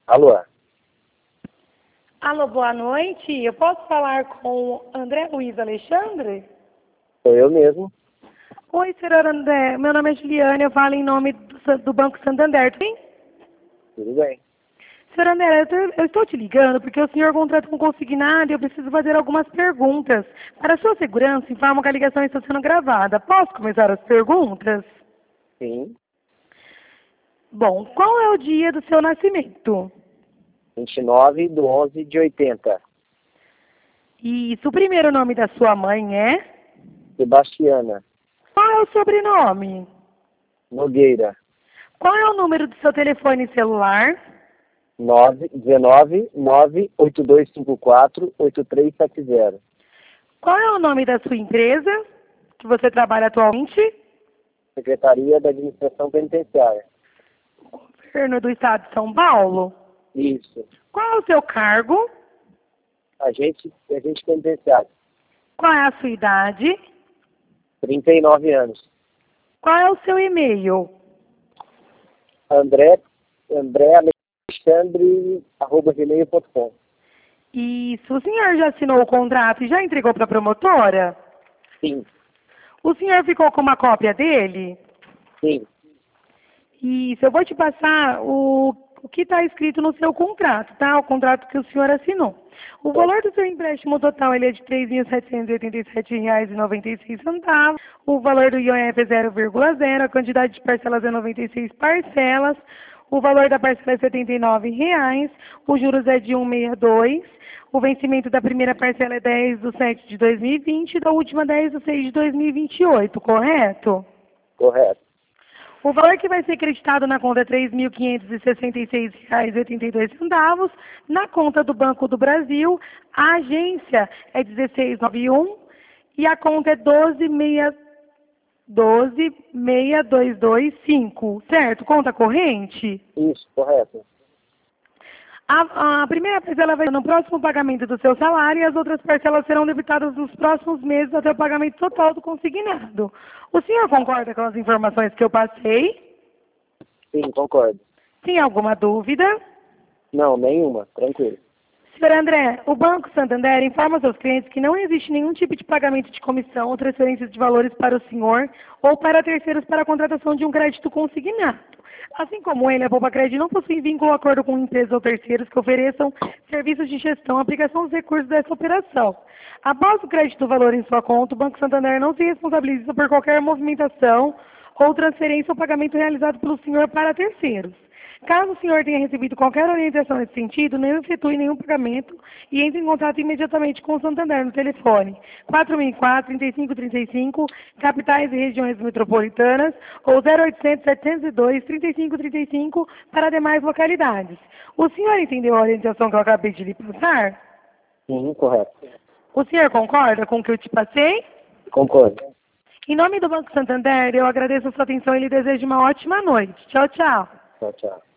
Alô? Alô, boa noite. Eu posso falar com André Luiz Alexandre? Sou eu mesmo. Oi, senhor André. Meu nome é Juliane, eu falo em nome do Banco Santander, tudo bem? Tudo bem. Senhor André, eu estou te ligando porque o senhor contratou um consignado e eu preciso fazer algumas perguntas. Para sua segurança, informo que a ligação está sendo gravada. Posso começar as perguntas? Sim. Bom, qual é o dia do seu nascimento? 29/11/80. Isso, o primeiro nome da sua mãe é? Sebastiana Qual é o sobrenome? Nogueira. Qual é o número do seu telefone celular? 19/8254/8370. Qual é o nome da sua empresa que você trabalha atualmente? Secretaria da Administração Penitenciária. Governo do Estado de São Paulo? Isso. Qual é o seu cargo? Agente penitenciário. Qual é a sua idade? 39 anos. Qual é o seu e-mail? André Alexandre@gmail.com. Isso. O senhor já assinou o contrato e já entregou para a promotora? Sim. O senhor ficou com uma cópia dele? Sim. Isso. Eu vou te passar o que está escrito no seu contrato, tá? O contrato que o senhor assinou. O valor do seu empréstimo total ele é de R$ 3.787,96. O valor do IOF é 0,0. A quantidade de parcelas é 96 parcelas. O valor da parcela é R$ 79,00. Os juros é de 1,62. O vencimento da primeira parcela é 10/7/2020 e da última 10/6/2028, correto? Correto. O valor que vai ser creditado na conta é R$ 3.566,82. Na conta do Banco do Brasil, a agência é 1691 e a conta é 12.62225, certo? Conta corrente? Isso, correto. A primeira parcela vai ser no próximo pagamento do seu salário e as outras parcelas serão debitadas nos próximos meses até o pagamento total do consignado. O senhor concorda com as informações que eu passei? Sim, concordo. Tem alguma dúvida? Não, nenhuma. Tranquilo. Senhor André, o Banco Santander informa aos seus clientes que não existe nenhum tipo de pagamento de comissão ou transferência de valores para o senhor ou para terceiros para a contratação de um crédito consignado. Assim como ele, a Poupa Crédito não possui vínculo ou acordo com empresas ou terceiros que ofereçam serviços de gestão e aplicação dos recursos dessa operação. Após o crédito do valor em sua conta, o Banco Santander não se responsabiliza por qualquer movimentação ou transferência ou pagamento realizado pelo senhor para terceiros. Caso o senhor tenha recebido qualquer orientação nesse sentido, não efetue nenhum pagamento e entre em contato imediatamente com o Santander no telefone 4004-3535, capitais e regiões metropolitanas, ou 0800-702-3535 para demais localidades. O senhor entendeu a orientação que eu acabei de lhe passar? Sim, correto. O senhor concorda com o que eu te passei? Concordo. Em nome do Banco Santander, eu agradeço a sua atenção e lhe desejo uma ótima noite. Tchau, tchau. Tchau, tchau.